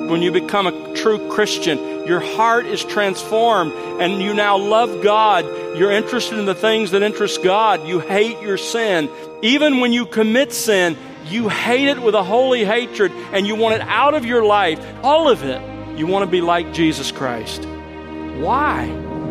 When you become a true Christian, your heart is transformed and you now love God. You're interested in the things that interest God. You hate your sin. Even when you commit sin, you hate it with a holy hatred and you want it out of your life. All of it. You want to be like Jesus Christ. Why?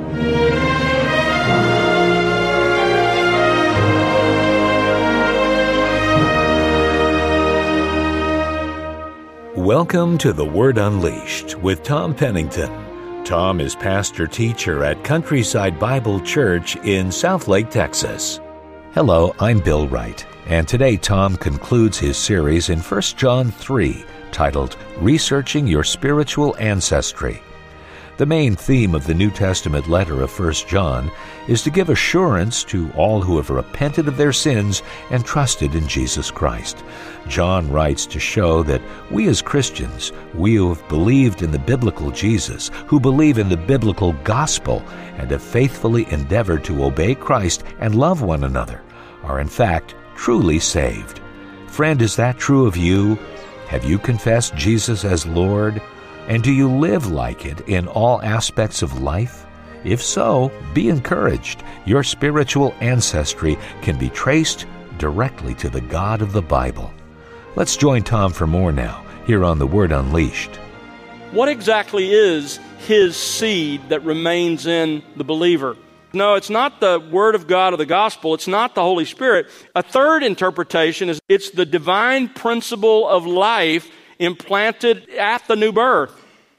Welcome to The Word Unleashed with Tom Pennington. Tom is pastor-teacher at Countryside Bible Church in Southlake, Texas. Hello, I'm Bill Wright, and today Tom concludes his series in 1 John 3, titled Researching Your Spiritual Ancestry. The main theme of the New Testament letter of 1 John is to give assurance to all who have repented of their sins and trusted in Jesus Christ. John writes to show that we as Christians, we who have believed in the biblical Jesus, who believe in the biblical gospel, and have faithfully endeavored to obey Christ and love one another, are in fact truly saved. Friend, is that true of you? Have you confessed Jesus as Lord? And do you live like it in all aspects of life? If so, be encouraged. Your spiritual ancestry can be traced directly to the God of the Bible. Let's join Tom for more now, here on The Word Unleashed. What exactly is his seed that remains in the believer? No, it's not the Word of God or the Gospel. It's not the Holy Spirit. A third interpretation is it's the divine principle of life implanted at the new birth.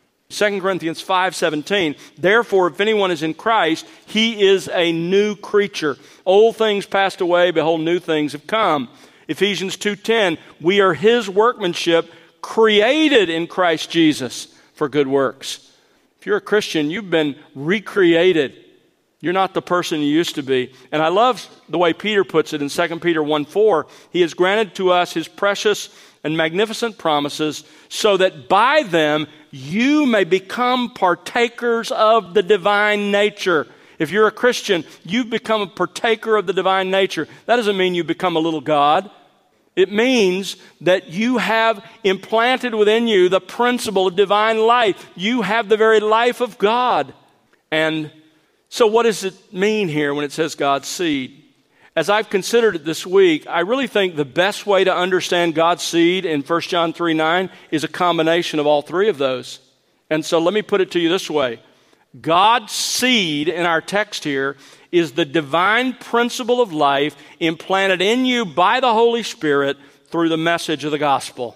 2 Corinthians 5:17, therefore, if anyone is in Christ, he is a new creature. Old things passed away, behold, new things have come. Ephesians 2:10, we are his workmanship, created in Christ Jesus for good works. If you're a Christian, you've been recreated. You're not the person you used to be. And I love the way Peter puts it in 2 Peter 1:4. He has granted to us his precious and magnificent promises so that by them you may become partakers of the divine nature. If you're a Christian, you've become a partaker of the divine nature. That doesn't mean you become a little God. It means that you have implanted within you the principle of divine life. You have the very life of God. And so what does it mean here when it says God's seed? As I've considered it this week, I really think the best way to understand God's seed in 1 John 3:9 is a combination of all three of those. And so let me put it to you this way. God's seed in our text here is the divine principle of life implanted in you by the Holy Spirit through the message of the gospel.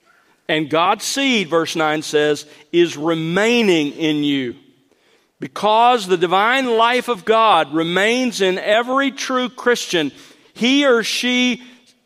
And God's seed, verse 9 says, is remaining in you. Because the divine life of God remains in every true Christian, he or she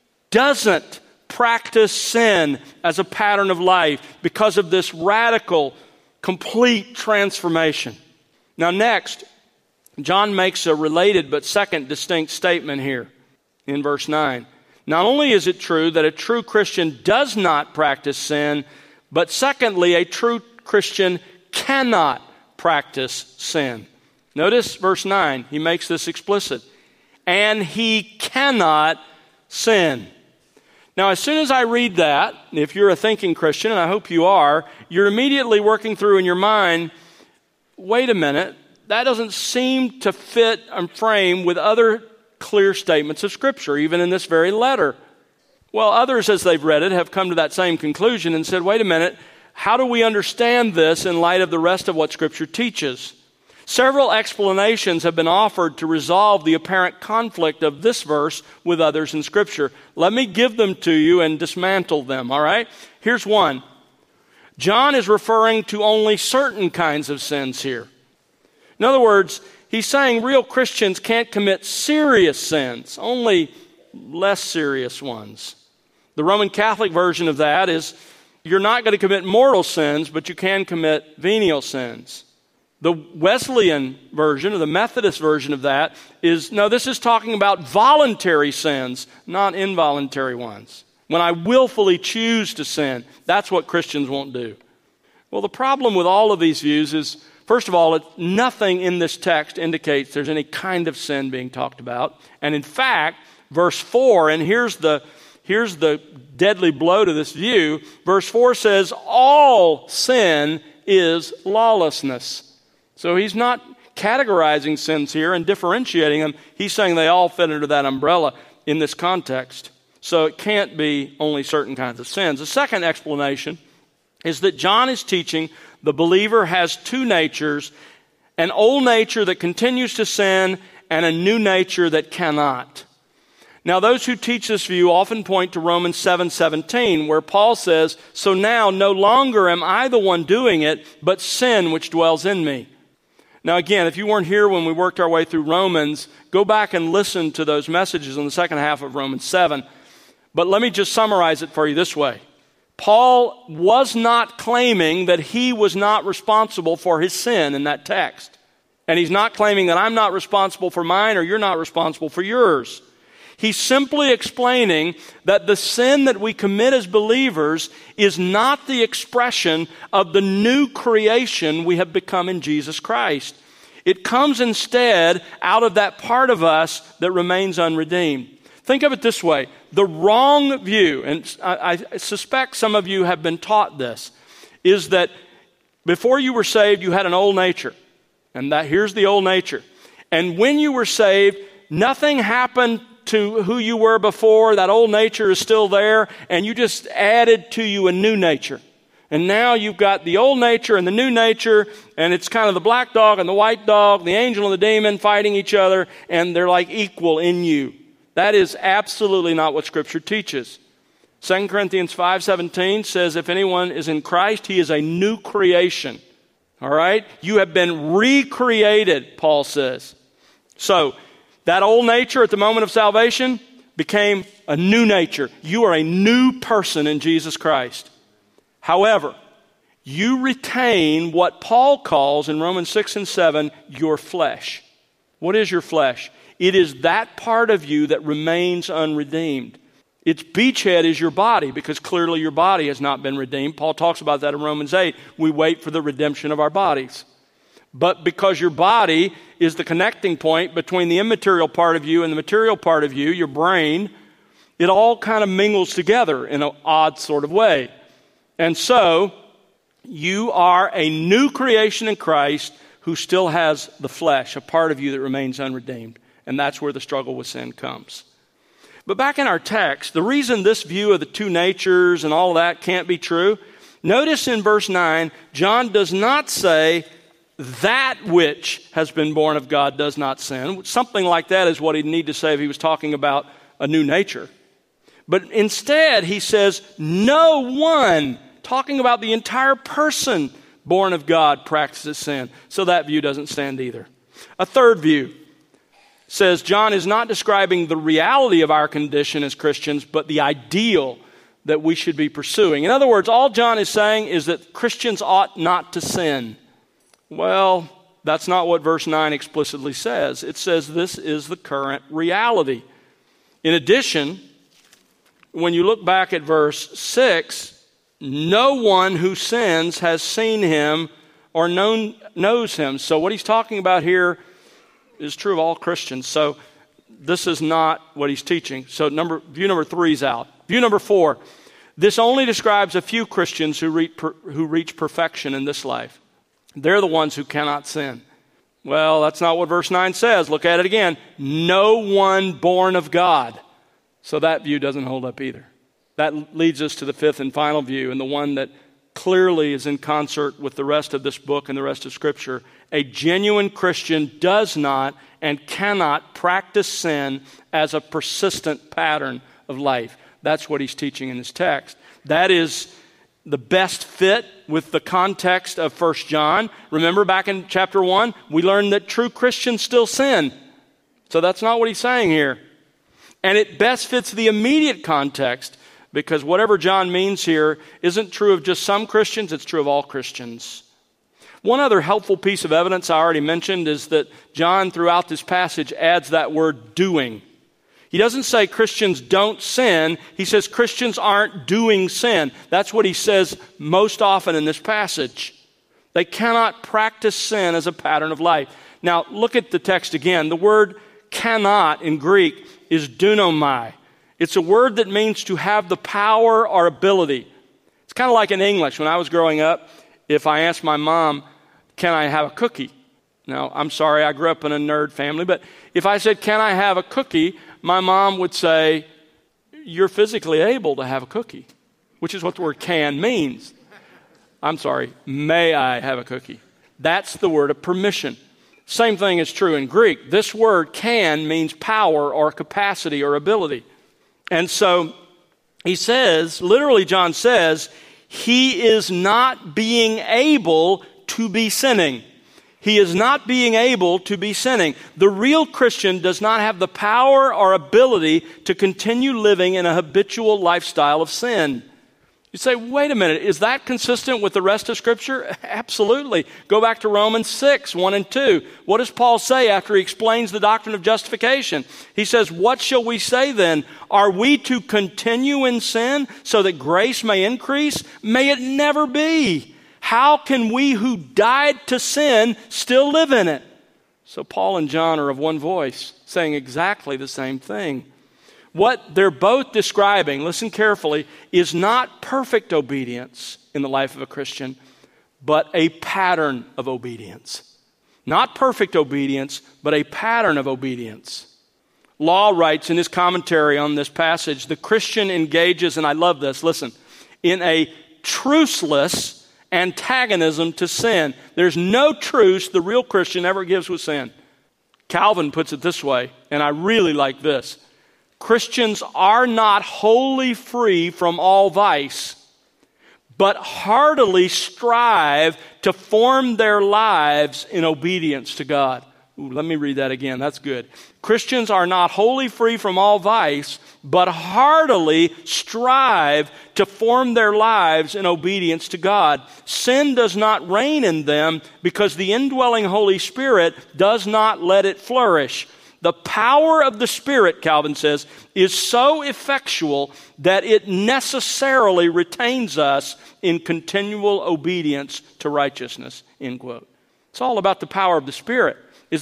doesn't practice sin as a pattern of life because of this radical, complete transformation. Now next, John makes a related but second distinct statement here in verse 9. Not only is it true that a true Christian does not practice sin, but secondly, a true Christian cannot practice sin. Notice verse 9, he makes this explicit. And he cannot sin. Now, as soon as I read that, if you're a thinking Christian, and I hope you are, you're immediately working through in your mind, wait a minute, that doesn't seem to fit and frame with other clear statements of Scripture, even in this very letter. Well, others, as they've read it, have come to that same conclusion and said, wait a minute, how do we understand this in light of the rest of what Scripture teaches? Several explanations have been offered to resolve the apparent conflict of this verse with others in Scripture. Let me give them to you and dismantle them, all right? Here's one. John is referring to only certain kinds of sins here. In other words, he's saying real Christians can't commit serious sins, only less serious ones. The Roman Catholic version of that is you're not going to commit mortal sins, but you can commit venial sins. The Wesleyan version, or the Methodist version of that, is, no, this is talking about voluntary sins, not involuntary ones. When I willfully choose to sin, that's what Christians won't do. Well, the problem with all of these views is, first of all, nothing in this text indicates there's any kind of sin being talked about. And in fact, verse 4, and here's the here's the deadly blow to this view. Verse 4 says, all sin is lawlessness. So he's not categorizing sins here and differentiating them. He's saying they all fit under that umbrella in this context. So it can't be only certain kinds of sins. The second explanation is that John is teaching the believer has two natures, an old nature that continues to sin and a new nature that cannot. Now, those who teach this view often point to Romans 7:17, where Paul says, so now no longer am I the one doing it, but sin which dwells in me. Now, again, if you weren't here when we worked our way through Romans, go back and listen to those messages in the second half of Romans 7. But let me just summarize it for you this way. Paul was not claiming that he was not responsible for his sin in that text. And he's not claiming that I'm not responsible for mine or you're not responsible for yours. He's simply explaining that the sin that we commit as believers is not the expression of the new creation we have become in Jesus Christ. It comes instead out of that part of us that remains unredeemed. Think of it this way. The wrong view, and I suspect some of you have been taught this, is that before you were saved, you had an old nature. And that here's the old nature. And when you were saved, nothing happened to who you were before. That old nature is still there, and you just added to you a new nature. And now you've got the old nature and the new nature, and it's kind of the black dog and the white dog, the angel and the demon fighting each other, and they're like equal in you. That is absolutely not what Scripture teaches. 2 Corinthians 5:17 says, if anyone is in Christ, he is a new creation. All right? You have been recreated, Paul says. So, that old nature at the moment of salvation became a new nature. You are a new person in Jesus Christ. However, you retain what Paul calls in Romans 6 and 7, your flesh. What is your flesh? It is that part of you that remains unredeemed. Its beachhead is your body, because clearly your body has not been redeemed. Paul talks about that in Romans 8. We wait for the redemption of our bodies. But because your body is the connecting point between the immaterial part of you and the material part of you, your brain, it all kind of mingles together in an odd sort of way. And so, you are a new creation in Christ who still has the flesh, a part of you that remains unredeemed. And that's where the struggle with sin comes. But back in our text, the reason this view of the two natures and all of that can't be true, notice in verse 9, John does not say, that which has been born of God does not sin. Something like that is what he'd need to say if he was talking about a new nature. But instead, he says, no one, talking about the entire person born of God, practices sin. So that view doesn't stand either. A third view says John is not describing the reality of our condition as Christians, but the ideal that we should be pursuing. In other words, all John is saying is that Christians ought not to sin. Well, that's not what verse 9 explicitly says. It says this is the current reality. In addition, when you look back at verse 6, no one who sins has seen him or knows him. So what he's talking about here is true of all Christians. So this is not what he's teaching. So view number 3 is out. View number 4, this only describes a few Christians who reach perfection in this life. They're the ones who cannot sin. Well, that's not what verse 9 says. Look at it again. No one born of God. So that view doesn't hold up either. That leads us to the fifth and final view, and the one that clearly is in concert with the rest of this book and the rest of Scripture. A genuine Christian does not and cannot practice sin as a persistent pattern of life. That's what he's teaching in this text. That is the best fit with the context of 1 John. Remember back in chapter 1, we learned that true Christians still sin. So that's not what he's saying here. And it best fits the immediate context, because whatever John means here isn't true of just some Christians, it's true of all Christians. One other helpful piece of evidence I already mentioned is that John throughout this passage adds that word doing. He doesn't say Christians don't sin. He says Christians aren't doing sin. That's what he says most often in this passage. They cannot practice sin as a pattern of life. Now, look at the text again. The word cannot in Greek is dunomai. It's a word that means to have the power or ability. It's kind of like in English. When I was growing up, if I asked my mom, can I have a cookie? Now, I'm sorry, I grew up in a nerd family, but if I said, can I have a cookie? My mom would say, you're physically able to have a cookie, which is what the word can means. I'm sorry, may I have a cookie? That's the word of permission. Same thing is true in Greek. This word can means power or capacity or ability. And so he says, literally John says, he is not being able to be sinning. He is not being able to be sinning. The real Christian does not have the power or ability to continue living in a habitual lifestyle of sin. You say, wait a minute, is that consistent with the rest of Scripture? Absolutely. Go back to Romans 6, 1 and 2. What does Paul say after he explains the doctrine of justification? He says, what shall we say then? Are we to continue in sin so that grace may increase? May it never be. How can we who died to sin still live in it? So Paul and John are of one voice, saying exactly the same thing. What they're both describing, listen carefully, is not perfect obedience in the life of a Christian, but a pattern of obedience. Not perfect obedience, but a pattern of obedience. Law writes in his commentary on this passage, the Christian engages, and I love this, listen, in a truceless antagonism to sin. There's no truce the real Christian ever gives with sin. Calvin puts it this way, and I really like this. Christians are not wholly free from all vice, but heartily strive to form their lives in obedience to God. Let me read that again. That's good. Christians are not wholly free from all vice, but heartily strive to form their lives in obedience to God. Sin does not reign in them because the indwelling Holy Spirit does not let it flourish. The power of the Spirit, Calvin says, is so effectual that it necessarily retains us in continual obedience to righteousness, end quote. It's all about the power of the Spirit. Is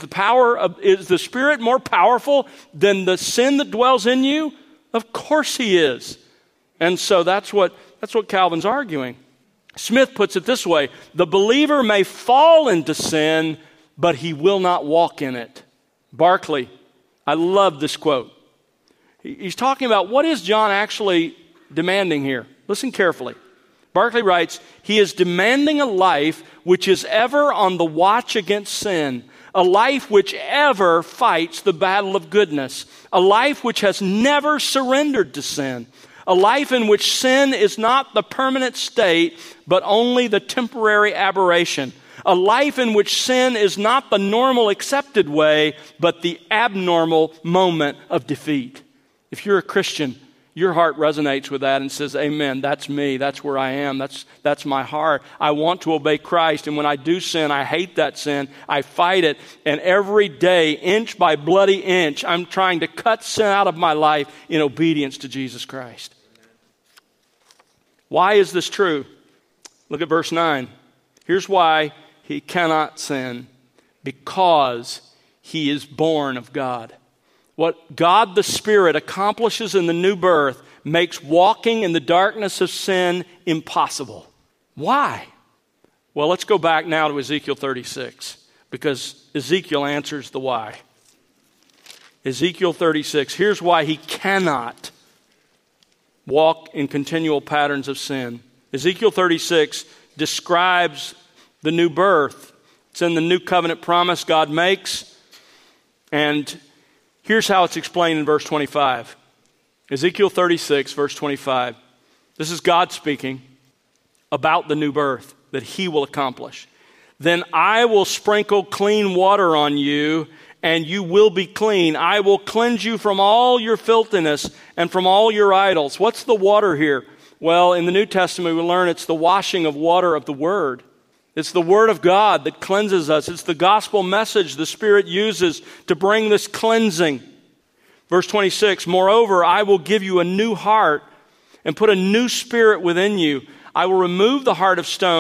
the Spirit more powerful than the sin that dwells in you? Of course he is. And so that's what Calvin's arguing. Smith puts it this way, the believer may fall into sin, but he will not walk in it. Barclay, I love this quote. He's talking about what is John actually demanding here. Listen carefully. Barclay writes, he is demanding a life which is ever on the watch against sin, a life which ever fights the battle of goodness, a life which has never surrendered to sin, a life in which sin is not the permanent state, but only the temporary aberration, a life in which sin is not the normal accepted way, but the abnormal moment of defeat. If you're a Christian, your heart resonates with that and says, amen, that's me, that's where I am, that's my heart. I want to obey Christ, and when I do sin, I hate that sin, I fight it, and every day, inch by bloody inch, I'm trying to cut sin out of my life in obedience to Jesus Christ. Why is this true? Look at verse 9. Here's why he cannot sin, because he is born of God. What God the Spirit accomplishes in the new birth makes walking in the darkness of sin impossible. Why? Well, let's go back now to Ezekiel 36, because Ezekiel answers the why. Ezekiel 36, here's why he cannot walk in continual patterns of sin. Ezekiel 36 describes the new birth. It's in the new covenant promise God makes. And here's how it's explained in verse 25. Ezekiel 36, verse 25. This is God speaking about the new birth that he will accomplish. Then I will sprinkle clean water on you, and you will be clean. I will cleanse you from all your filthiness and from all your idols. What's the water here? Well, in the New Testament, we learn it's the washing of water of the Word. It's the Word of God that cleanses us. It's the gospel message the Spirit uses to bring this cleansing. Verse 26, moreover, I will give you a new heart and put a new spirit within you. I will remove the heart of stone,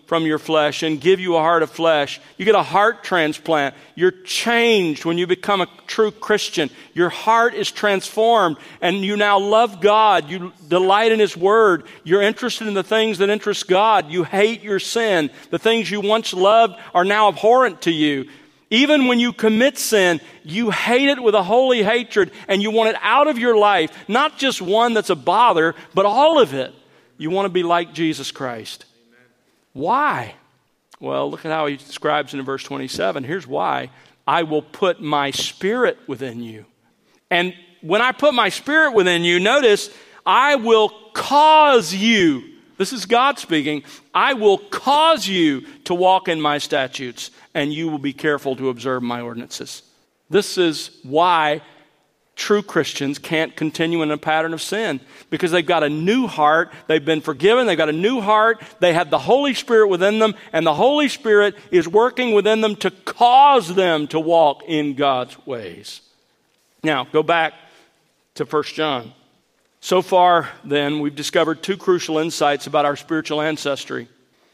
from your flesh and give you a heart of flesh. You get a heart transplant. You're changed when you become a true Christian. Your heart is transformed and you now love God. You delight in His Word. You're interested in the things that interest God. You hate your sin. The things you once loved are now abhorrent to you. Even when you commit sin, you hate it with a holy hatred and you want it out of your life. Not just one that's a bother, but all of it. You want to be like Jesus Christ. Amen. Why? Well, look at how he describes it in verse 27. Here's why. I will put my Spirit within you. And when I put my Spirit within you, notice, I will cause you. This is God speaking. I will cause you to walk in my statutes, and you will be careful to observe my ordinances. This is why true Christians can't continue in a pattern of sin, because they've got a new heart, they've been forgiven, they've got a new heart, they have the Holy Spirit within them, and the Holy Spirit is working within them to cause them to walk in God's ways. Now, go back to 1 John. So far, then, we've discovered two crucial insights about our spiritual ancestry: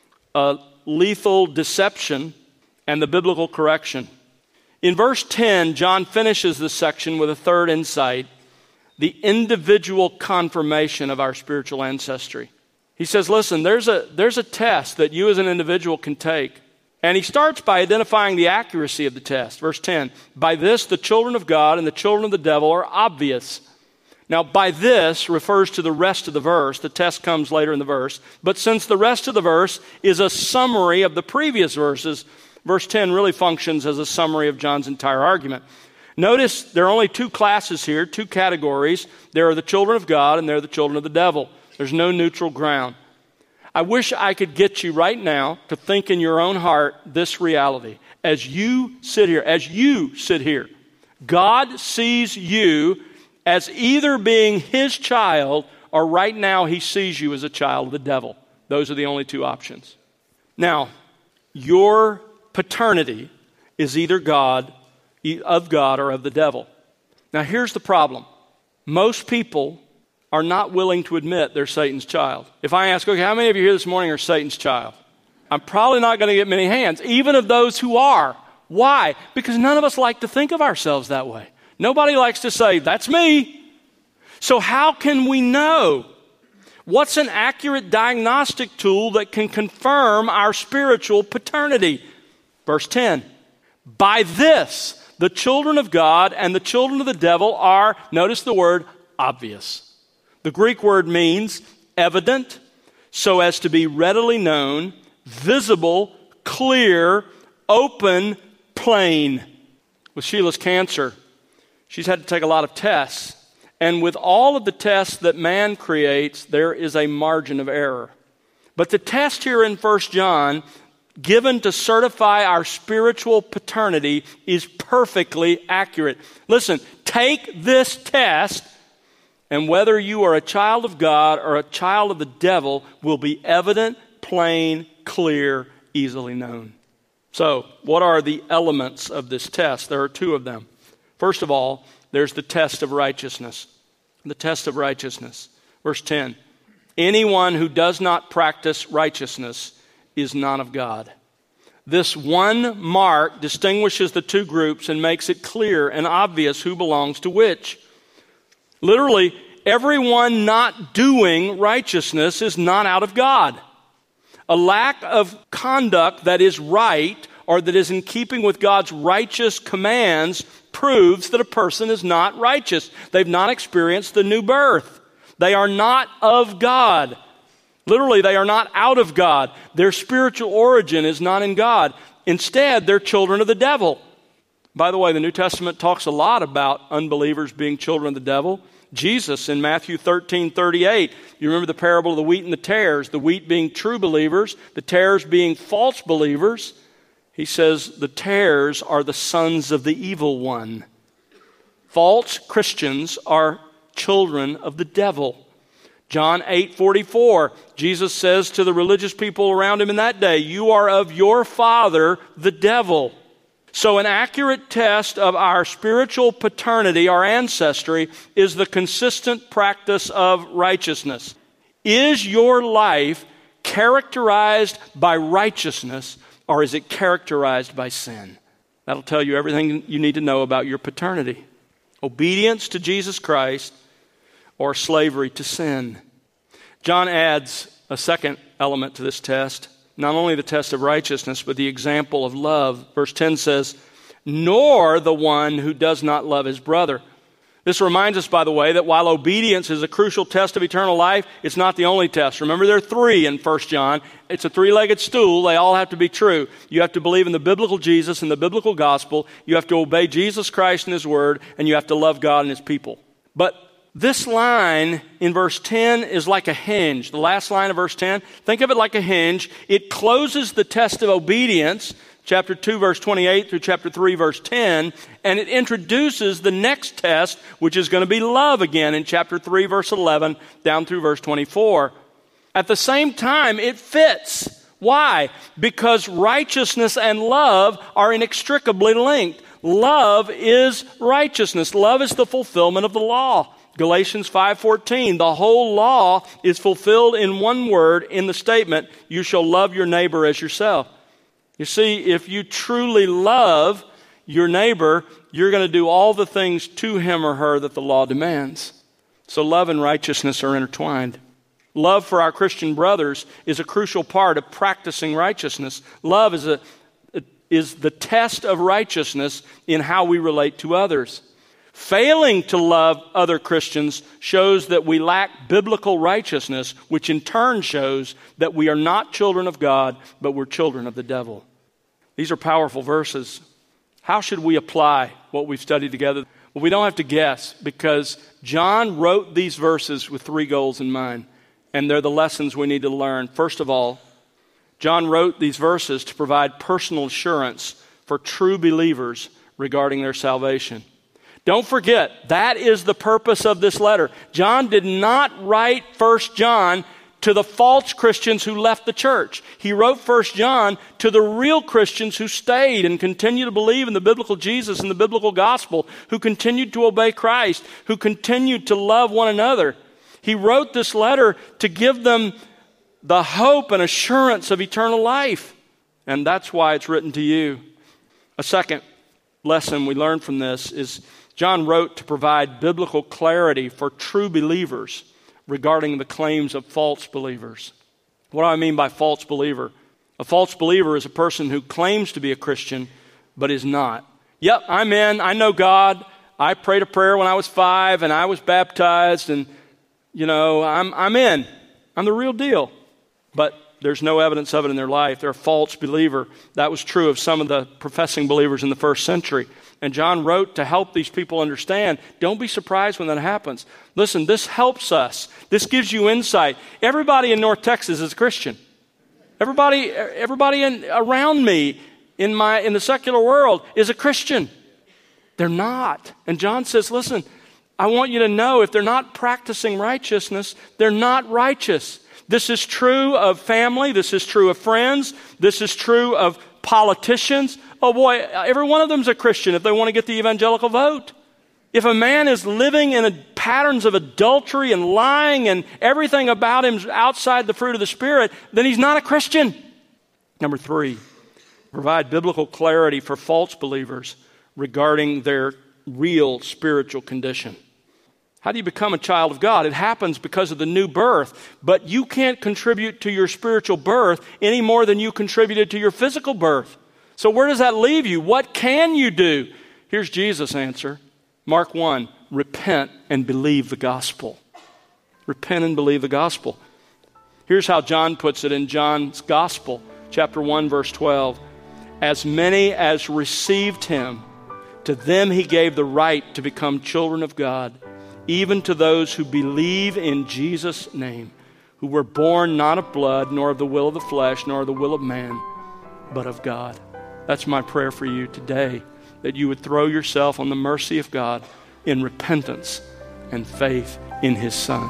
lethal deception and the biblical correction. In verse 10, John finishes this section with a third insight: the individual confirmation of our spiritual ancestry. He says, listen, there's a test that you as an individual can take. And he starts by identifying the accuracy of the test. Verse 10, by this the children of God and the children of the devil are obvious. Now, by this refers to the rest of the verse. The test comes later in the verse. But since the rest of the verse is a summary of the previous verses, verse 10 really functions as a summary of John's entire argument. Notice there are only two classes here, two categories. There are the children of God and there are the children of the devil. There's no neutral ground. I wish I could get you right now to think in your own heart this reality. As you sit here, God sees you as either being His child, or right now He sees you as a child of the devil. Those are the only two options. Now, your paternity is either of God or of the devil. Now, here's the problem. Most people are not willing to admit they're Satan's child. If I ask, okay, how many of you here this morning are Satan's child? I'm probably not going to get many hands, even of those who are. Why? Because none of us like to think of ourselves that way. Nobody likes to say, that's me. So how can we know? What's an accurate diagnostic tool that can confirm our spiritual paternity? Verse 10, by this, the children of God and the children of the devil are, notice the word, obvious. The Greek word means evident, so as to be readily known, visible, clear, open, plain. With Sheila's cancer, she's had to take a lot of tests. And with all of the tests that man creates, there is a margin of error. But the test here in 1 John, given to certify our spiritual paternity, is perfectly accurate. Listen, take this test, and whether you are a child of God or a child of the devil will be evident, plain, clear, easily known. So, what are the elements of this test? There are two of them. First of all, there's the test of righteousness. The test of righteousness. Verse 10, anyone who does not practice righteousness is not of God. This one mark distinguishes the two groups and makes it clear and obvious who belongs to which. Literally, everyone not doing righteousness is not out of God. A lack of conduct that is right or that is in keeping with God's righteous commands proves that a person is not righteous. They've not experienced the new birth. They are not of God. Literally, they are not out of God. Their spiritual origin is not in God. Instead, they're children of the devil. By the way, the New Testament talks a lot about unbelievers being children of the devil. Jesus in Matthew 13:38, you remember the parable of the wheat and the tares, the wheat being true believers, the tares being false believers. He says the tares are the sons of the evil one. False Christians are children of the devil. John 8:44, Jesus says to the religious people around him in that day, you are of your father, the devil. So an accurate test of our spiritual paternity, our ancestry, is the consistent practice of righteousness. Is your life characterized by righteousness, or is it characterized by sin? That'll tell you everything you need to know about your paternity. Obedience to Jesus Christ or slavery to sin. John adds a second element to this test, not only the test of righteousness, but the example of love. Verse 10 says, nor the one who does not love his brother. This reminds us, by the way, that while obedience is a crucial test of eternal life, it's not the only test. Remember, there are three in 1 John. It's a three-legged stool. They all have to be true. You have to believe in the biblical Jesus and the biblical gospel. You have to obey Jesus Christ and His Word, and you have to love God and His people. But this line in verse 10 is like a hinge. The last line of verse 10, think of it like a hinge. It closes the test of obedience, chapter 2, verse 28 through chapter 3, verse 10, and it introduces the next test, which is going to be love again in chapter 3, verse 11, down through verse 24. At the same time, it fits. Why? Because righteousness and love are inextricably linked. Love is righteousness. Love is the fulfillment of the law. Galatians 5:14, the whole law is fulfilled in one word in the statement, you shall love your neighbor as yourself. You see, if you truly love your neighbor, you're going to do all the things to him or her that the law demands. So love and righteousness are intertwined. Love for our Christian brothers is a crucial part of practicing righteousness. Love is the test of righteousness in how we relate to others. Failing to love other Christians shows that we lack biblical righteousness, which in turn shows that we are not children of God, but we're children of the devil. These are powerful verses. How should we apply what we've studied together? Well, we don't have to guess, because John wrote these verses with three goals in mind, and they're the lessons we need to learn. First of all, John wrote these verses to provide personal assurance for true believers regarding their salvation. Don't forget, that is the purpose of this letter. John did not write 1 John to the false Christians who left the church. He wrote 1 John to the real Christians who stayed and continue to believe in the biblical Jesus and the biblical gospel, who continued to obey Christ, who continued to love one another. He wrote this letter to give them the hope and assurance of eternal life. And that's why it's written to you. A second lesson we learn from this is John wrote to provide biblical clarity for true believers regarding the claims of false believers. What do I mean by false believer? A false believer is a person who claims to be a Christian but is not. Yep, I'm in. I know God. I prayed a prayer when I was 5 and I was baptized, and I'm in. I'm the real deal. But there's no evidence of it in their life. They're a false believer. That was true of some of the professing believers in the first century. And John wrote to help these people understand. Don't be surprised when that happens. Listen, this helps us. This gives you insight. Everybody in North Texas is a Christian. Everybody around me in the secular world is a Christian. They're not. And John says, listen, I want you to know if they're not practicing righteousness, they're not righteous. This is true of family. This is true of friends. This is true of politicians. Oh boy, every one of them is a Christian if they want to get the evangelical vote. If a man is living in patterns of adultery and lying and everything about him is outside the fruit of the Spirit, then he's not a Christian. Number 3, provide biblical clarity for false believers regarding their real spiritual condition. How do you become a child of God? It happens because of the new birth, but you can't contribute to your spiritual birth any more than you contributed to your physical birth. So where does that leave you? What can you do? Here's Jesus' answer. Mark 1, repent and believe the gospel. Repent and believe the gospel. Here's how John puts it in John's gospel, chapter 1, verse 12. As many as received him, to them he gave the right to become children of God, even to those who believe in Jesus' name, who were born not of blood, nor of the will of the flesh, nor of the will of man, but of God. That's my prayer for you today, that you would throw yourself on the mercy of God in repentance and faith in His Son.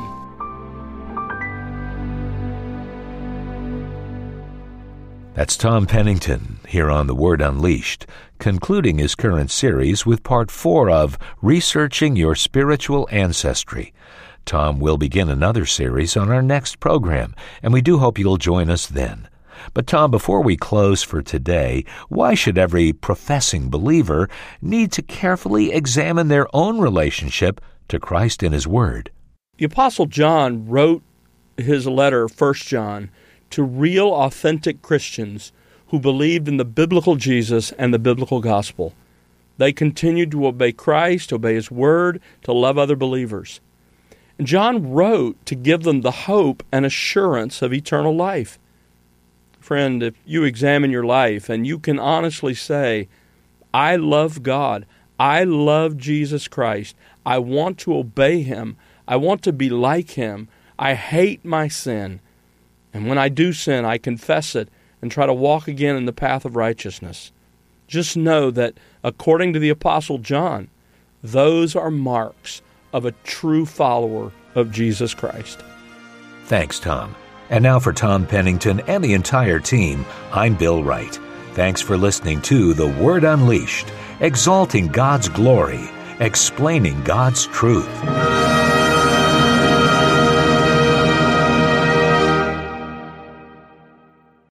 That's Tom Pennington here on The Word Unleashed, concluding his current series with part 4 of Researching Your Spiritual Ancestry. Tom will begin another series on our next program, and we do hope you'll join us then. But Tom, before we close for today, why should every professing believer need to carefully examine their own relationship to Christ and His Word? The Apostle John wrote his letter, 1 John, to real, authentic Christians who believed in the biblical Jesus and the biblical gospel. They continued to obey Christ, obey His Word, to love other believers. And John wrote to give them the hope and assurance of eternal life. Friend, if you examine your life and you can honestly say, I love God, I love Jesus Christ, I want to obey Him, I want to be like Him, I hate my sin, and when I do sin, I confess it and try to walk again in the path of righteousness. Just know that, according to the Apostle John, those are marks of a true follower of Jesus Christ. Thanks, Tom. And now for Tom Pennington and the entire team, I'm Bill Wright. Thanks for listening to The Word Unleashed, exalting God's glory, explaining God's truth.